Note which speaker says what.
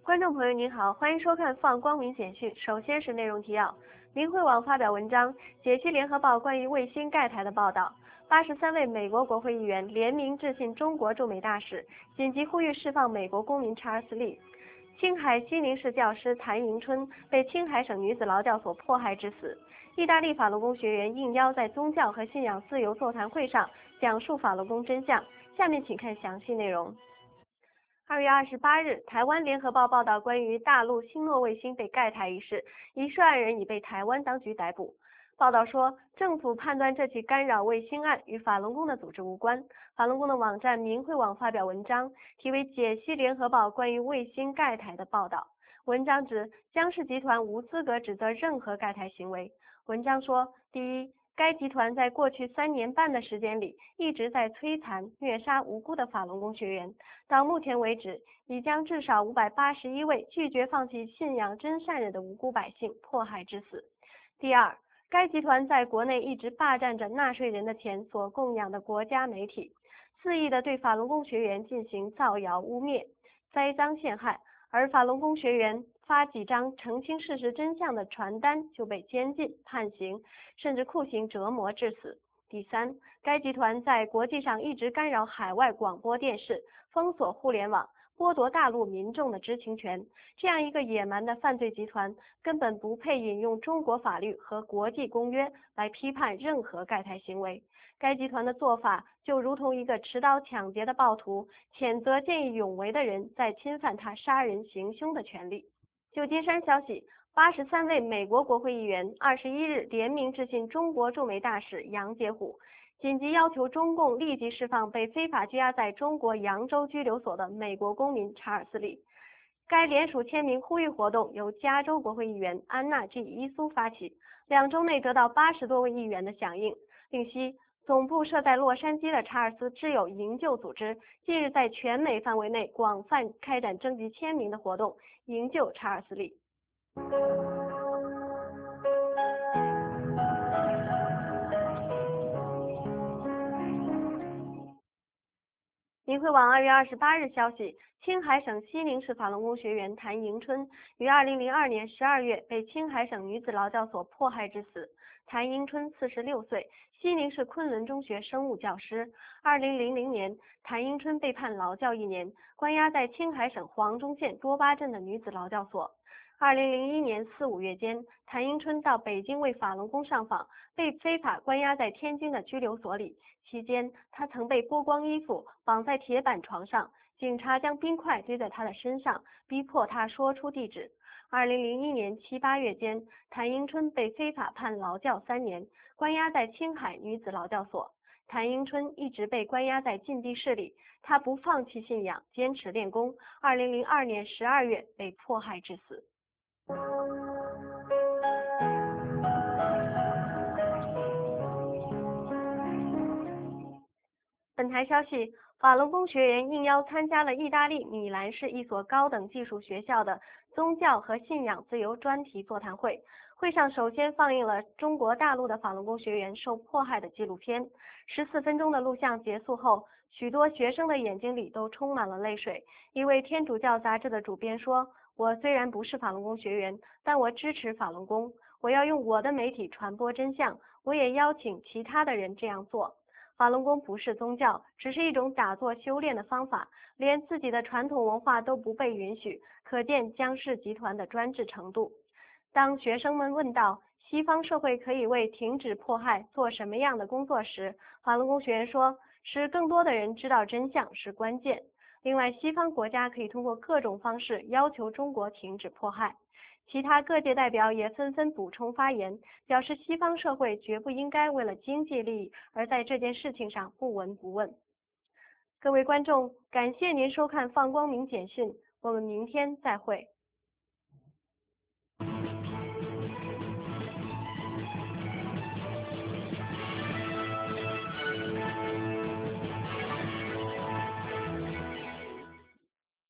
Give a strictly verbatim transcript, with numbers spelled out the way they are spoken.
Speaker 1: 观众朋友您好，欢迎收看放光明简讯。首先是内容提要：明慧网发表文章解析联合报关于卫星盖台的报道。八十三位美国国会议员联名致信中国驻美大使，紧急呼吁释放美国公民查尔斯利。青海西宁市教师谭迎春被青海省女子劳教所迫害致死。意大利法轮功学员应邀在宗教和信仰自由座谈会上讲述法轮功真相。下面请看详细内容。二月二十八日，台湾联合报报道关于大陆星诺卫星被盖台一事，疑涉案人已被台湾当局逮捕。报道说，政府判断这起干扰卫星案与法轮功的组织无关。法轮功的网站明慧网发表文章，题为《解析联合报关于卫星盖台的报道》。文章指，江氏集团无资格指责任何盖台行为。文章说，第一，该集团在过去三年半的时间里，一直在摧残、虐杀无辜的法轮功学员。到目前为止，已将至少五百八十一位拒绝放弃信仰真善忍的无辜百姓迫害致死。第二，该集团在国内一直霸占着纳税人的钱所供养的国家媒体，肆意地对法轮功学员进行造谣污蔑、栽赃陷害，而法轮功学员发几张澄清事实真相的传单就被监禁、判刑，甚至酷刑折磨致死。第三，该集团在国际上一直干扰海外广播电视，封锁互联网，剥夺大陆民众的知情权。这样一个野蛮的犯罪集团，根本不配引用中国法律和国际公约来批判任何盖台行为。该集团的做法就如同一个持刀抢劫的暴徒，谴责见义勇为的人在侵犯他杀人行凶的权利。旧金山消息，八十三位美国国会议员二十一日联名致信中国驻美大使杨洁虎，紧急要求中共立即释放被非法拘押在中国扬州拘留所的美国公民查尔斯利。该联署签名呼吁活动由加州国会议员安娜 G 伊苏发起，两周内得到八十多位议员的响应。另悉，总部设在洛杉矶的查尔斯之友营救组织近日在全美范围内广泛开展征集签名的活动，营救查尔斯利。明慧网二月二十八日消息，青海省西宁市法轮功学员谭迎春于二零零二年十二月被青海省女子劳教所迫害致死。谭迎春四十六岁，西宁市昆仑中学生物教师。二零零零年，谭迎春被判劳教一年，关押在青海省黄忠县多巴镇的女子劳教所。二零零一年四五月间，谭迎春到北京为法轮功上访，被非法关押在天津的拘留所里。期间，他曾被剥光衣服，绑在铁板床上，警察将冰块堆在他的身上，逼迫他说出地址。二零零一年七八月间，谭迎春被非法判劳教三年，关押在青海女子劳教所。谭迎春一直被关押在禁闭室里，他不放弃信仰，坚持练功。二零零二年十二月被迫害致死。本台消息，法轮功学员应邀参加了意大利米兰市一所高等技术学校的宗教和信仰自由专题座谈会。会上首先放映了中国大陆的法轮功学员受迫害的纪录片。十四分钟的录像结束后，许多学生的眼睛里都充满了泪水。一位天主教杂志的主编说，我虽然不是法轮功学员，但我支持法轮功，我要用我的媒体传播真相，我也邀请其他的人这样做。法轮功不是宗教，只是一种打坐修炼的方法，连自己的传统文化都不被允许，可见江氏集团的专制程度。当学生们问到西方社会可以为停止迫害做什么样的工作时，法轮功学员说，使更多的人知道真相是关键。另外，西方国家可以通过各种方式要求中国停止迫害。其他各界代表也纷纷补充发言，表示西方社会绝不应该为了经济利益而在这件事情上不闻不问。各位观众，感谢您收看放光明简讯，我们明天再会。